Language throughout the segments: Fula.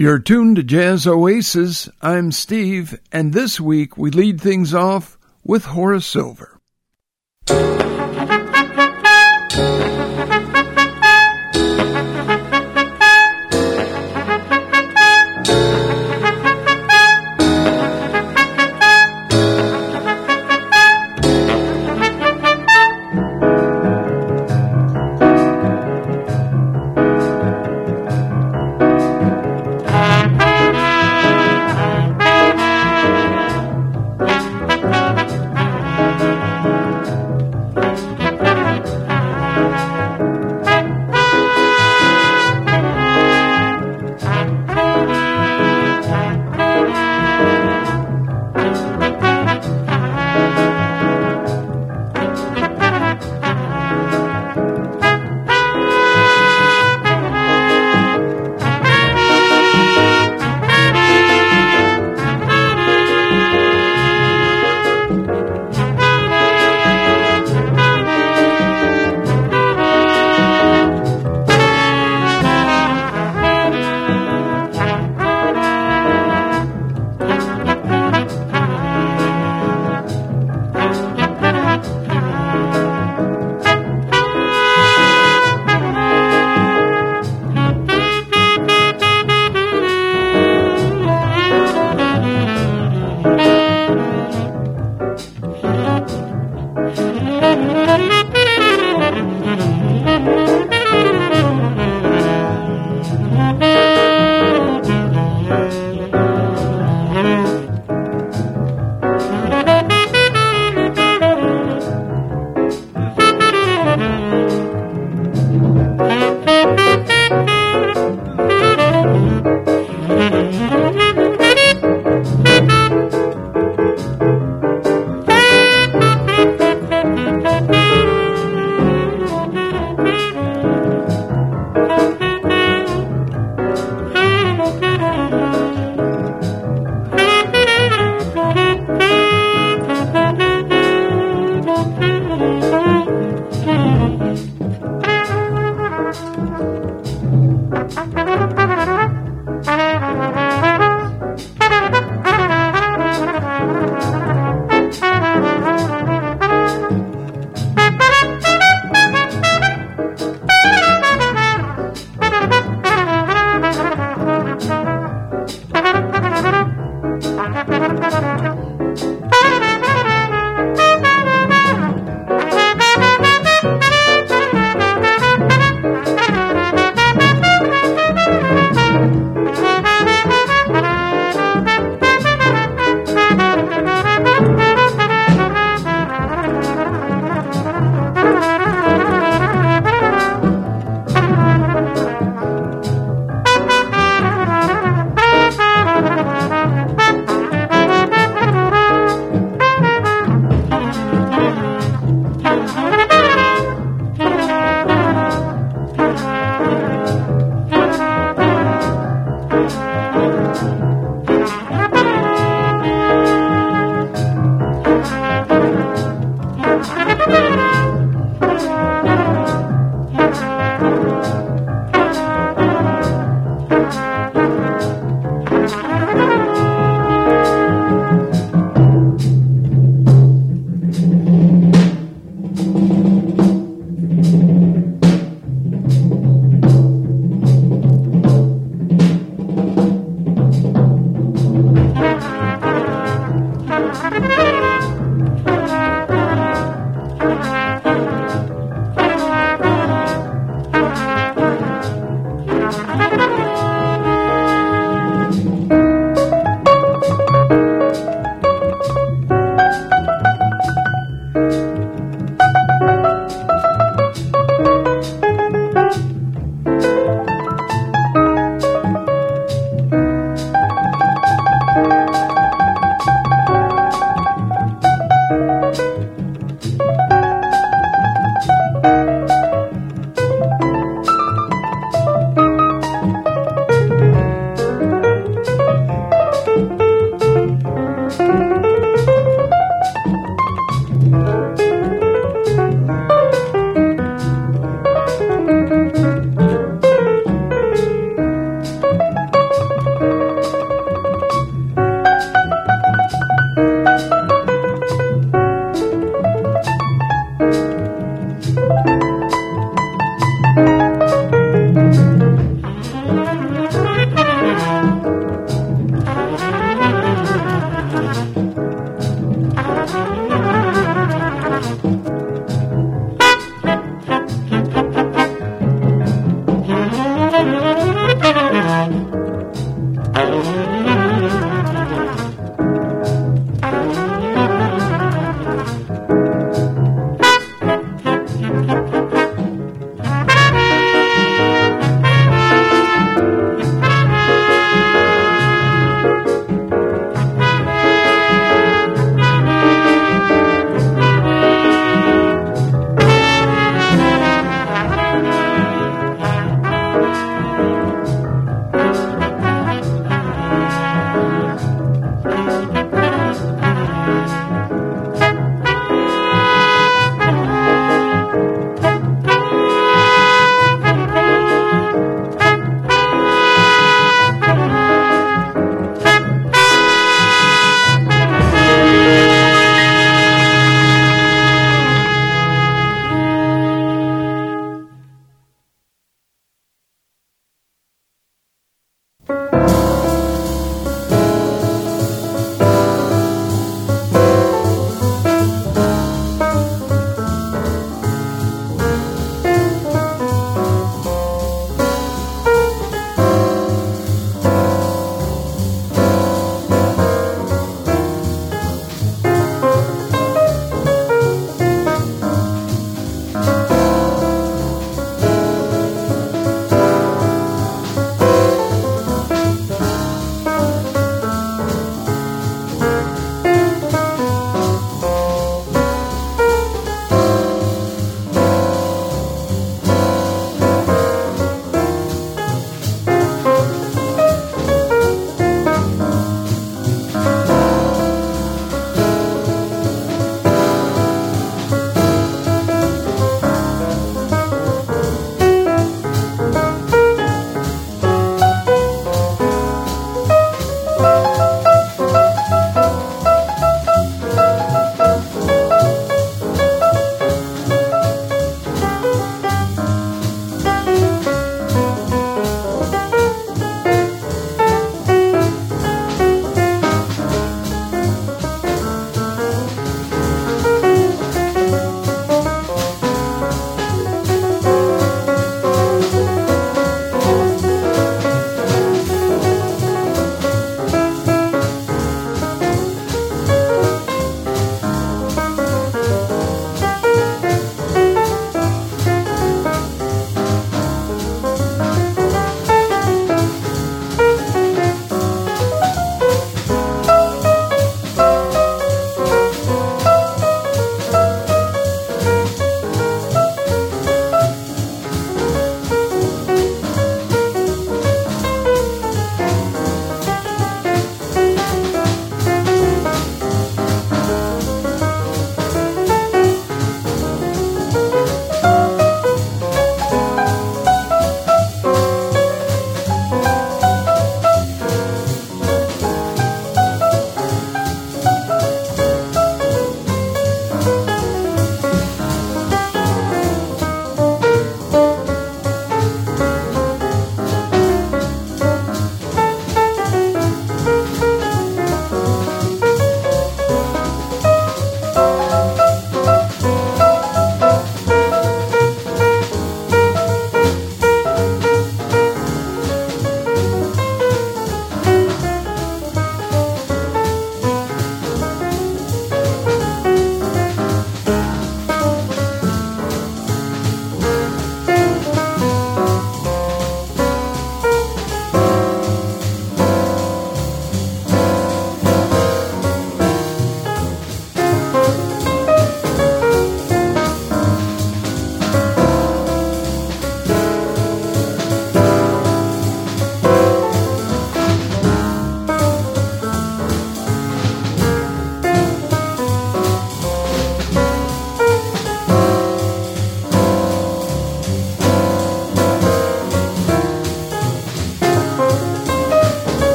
You're tuned to Jazz Oasis. I'm Steve, and this week we lead things off with Horace Silver.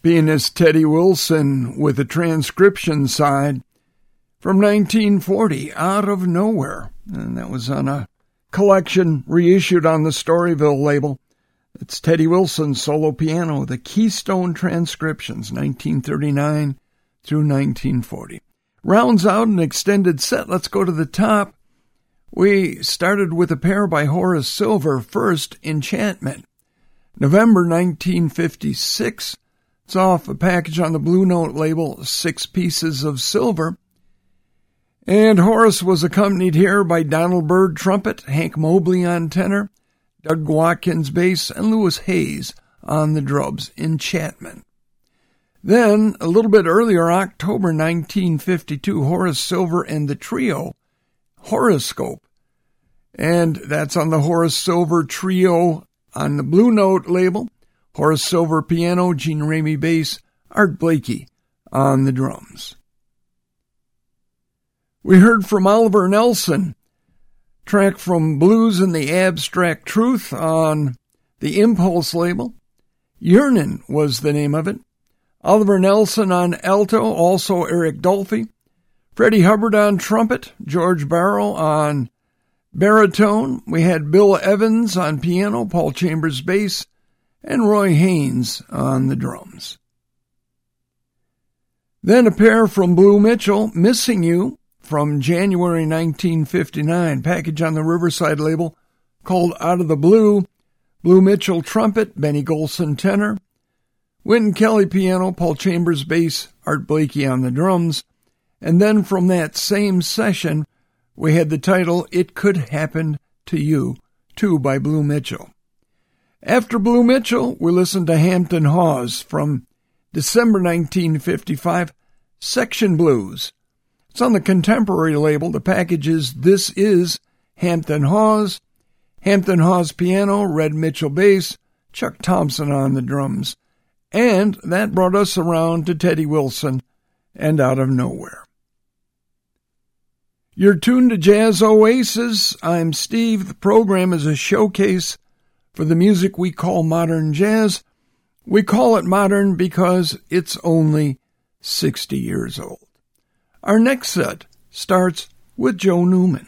Pianist Teddy Wilson with a transcription side from 1940, Out of Nowhere. And that was on a collection reissued on the Storyville label. It's Teddy Wilson's solo piano, the Keystone Transcriptions, 1939 through 1940. Rounds out an extended set. Let's go to the top. We started with a pair by Horace Silver, first, Enchantment. November 1956. It's off a package on the Blue Note label, 6 Pieces of Silver. And Horace was accompanied here by Donald Byrd trumpet, Hank Mobley on tenor, Doug Watkins bass, and Lewis Hayes on the drums, Enchantment. Then, a little bit earlier, October 1952, Horace Silver and the Trio, Horoscope. And that's on the Horace Silver Trio on the Blue Note label. Horace Silver piano, Gene Ramey bass, Art Blakey on the drums. We heard from Oliver Nelson, track from Blues and the Abstract Truth on the Impulse label. Yearnin' was the name of it. Oliver Nelson on alto, also Eric Dolphy. Freddie Hubbard on trumpet, George Barrow on baritone. We had Bill Evans on piano, Paul Chambers bass, and Roy Haynes on the drums. Then a pair from Blue Mitchell, Missing You, from January 1959, package on the Riverside label called Out of the Blue. Blue Mitchell trumpet, Benny Golson tenor, Wynton Kelly piano, Paul Chambers bass, Art Blakey on the drums. And then from that same session, we had the title, It Could Happen to You, too, by Blue Mitchell. After Blue Mitchell, we listened to Hampton Hawes from December 1955, Section Blues. It's on the Contemporary label. The package is This Is Hampton Hawes piano, Red Mitchell bass, Chuck Thompson on the drums. And that brought us around to Teddy Wilson and Out of Nowhere. You're tuned to Jazz Oasis. I'm Steve. The program is a showcase for the music we call modern jazz. We call it modern because it's only 60 years old. Our next set starts with Joe Newman.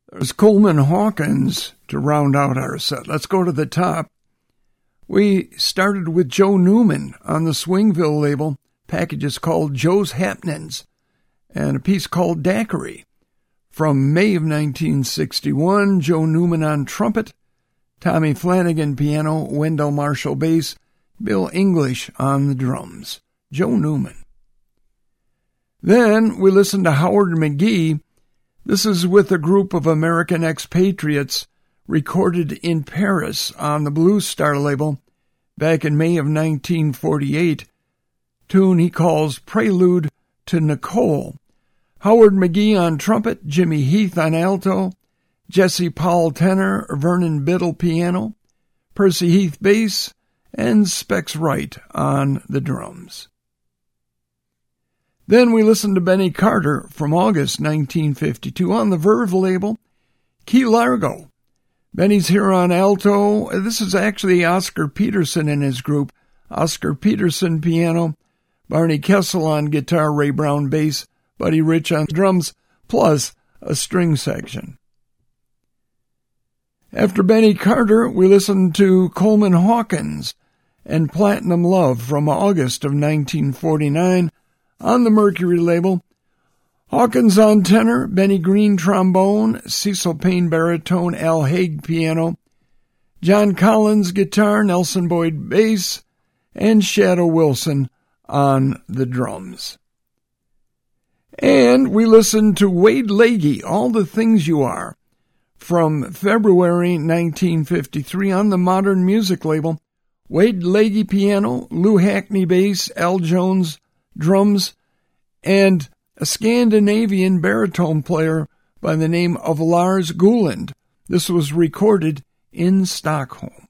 There's Coleman Hawkins to round out our set. Let's go to the top. We started with Joe Newman on the Swingville label. Package is called Joe's Happenings, and a piece called Daiquiri. From May of 1961, Joe Newman on trumpet, Tommy Flanagan piano, Wendell Marshall bass, Bill English on the drums. Joe Newman. Then we listened to Howard McGhee. This is with a group of American expatriates recorded in Paris on the Blue Star label back in May of 1948. Tune he calls Prelude to Nicole. Howard McGhee on trumpet, Jimmy Heath on alto, Jesse Powell tenor, Vernon Biddle piano, Percy Heath bass, and Specs Wright on the drums. Then we listened to Benny Carter from August 1952 on the Verve label, Key Largo. Benny's here on alto. This is actually Oscar Peterson and his group. Oscar Peterson piano, Barney Kessel on guitar, Ray Brown bass, Buddy Rich on drums, plus a string section. After Benny Carter, we listened to Coleman Hawkins and Platinum Love from August of 1949 on the Mercury label. Hawkins on tenor, Benny Green trombone, Cecil Payne baritone, Al Haig piano, John Collins guitar, Nelson Boyd bass, and Shadow Wilson on the drums. And we listened to Wade Leahy, All the Things You Are, from February 1953 on the Modern Music label. Wade Leahy piano, Lou Hackney bass, Al Jones drums, and a Scandinavian baritone player by the name of Lars Guland. This was recorded in Stockholm.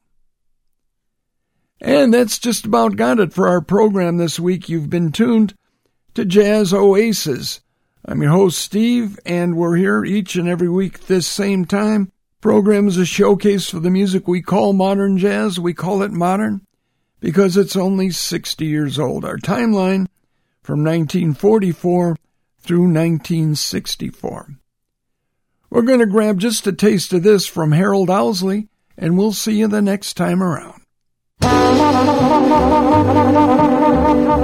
And that's just about got it for our program this week. You've been tuned to Jazz Oasis. I'm your host, Steve, and we're here each and every week this same time. Program is a showcase for the music we call modern jazz. We call it modern because it's only 60 years old. Our timeline from 1944 through 1964. We're going to grab just a taste of this from Harold Owsley, and we'll see you the next time around.